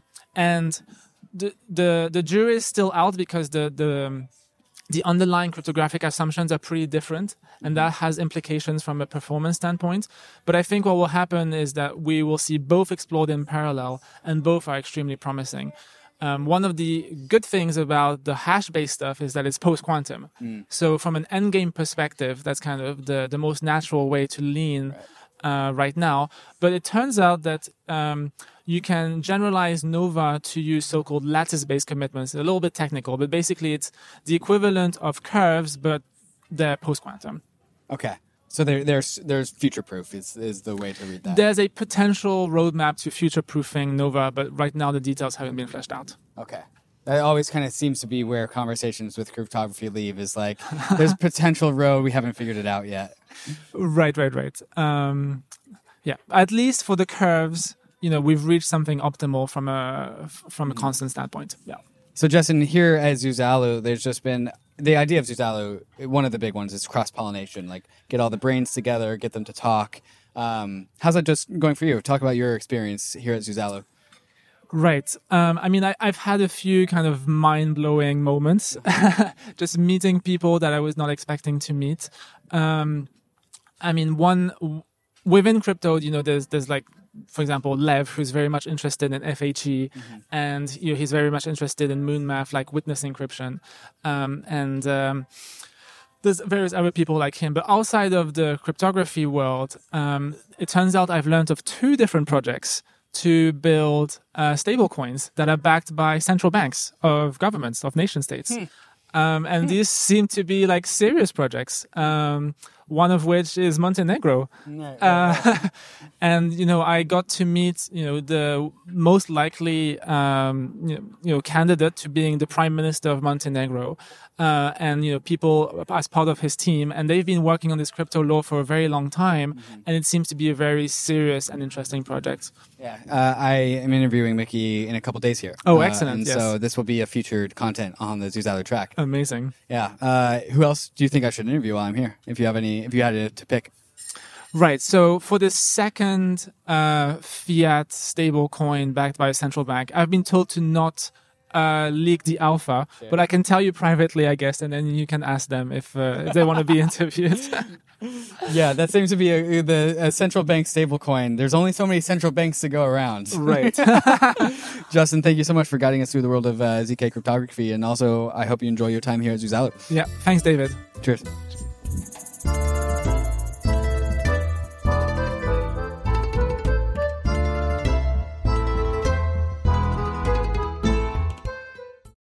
S3: the jury is still out because the underlying cryptographic assumptions are pretty different, and that has implications from a performance standpoint. But I think what will happen is that we will see both explored in parallel, and both are extremely promising. One of the good things about the hash-based stuff is that it's post-quantum. So from an endgame perspective, that's kind of the most natural way to lean right now. But it turns out that you can generalize Nova to use so-called lattice-based commitments. A little bit technical, but basically it's the equivalent of curves, but they're post-quantum.
S1: Okay. So there's future-proof is the way to read that.
S3: There's a potential roadmap to future-proofing Nova, but right now the details haven't been fleshed out.
S1: Okay. That always kind of seems to be where conversations with cryptography leave, is like, there's a potential road, we haven't figured it out yet.
S3: Right. Yeah, at least for the curves, we've reached something optimal from a constant standpoint. Yeah.
S1: So Justin, here at Zuzalu, there's just been the idea of Zuzalu. One of the big ones is cross-pollination, like get all the brains together, get them to talk. How's that just going for you? Talk about your experience here at Zuzalu.
S3: Right. I've had a few kind of mind-blowing moments, just meeting people that I was not expecting to meet. One within crypto, there's like, for example, Lev, who's very much interested in FHE, and he's very much interested in moon math, like witness encryption, and there's various other people like him. But outside of the cryptography world, it turns out I've learned of 2 different projects to build stable coins that are backed by central banks of governments, of nation states. And these seem to be like serious projects. One of which is Montenegro. And, I got to meet, the most likely, candidate to being the prime minister of Montenegro. And, people as part of his team, and they've been working on this crypto law for a very long time. And it seems to be a very serious and interesting project.
S1: Yeah. I am interviewing Mickey in a couple days here.
S3: Oh, excellent.
S1: And
S3: yes.
S1: so this will be a featured content on the Zuzalu track.
S3: Amazing.
S1: Yeah. Who else do you think I should interview while I'm here? If you had to pick.
S3: Right. So for the second fiat stable coin backed by a central bank, I've been told to not leak the alpha, but I can tell you privately, I guess, and then you can ask them if they want to be interviewed.
S1: Yeah, that seems to be a central bank stable coin. There's only so many central banks to go around.
S3: Right.
S1: Justin, thank you so much for guiding us through the world of ZK cryptography, and also I hope you enjoy your time here at Zuzalu.
S3: Yeah. Thanks, David.
S1: Cheers.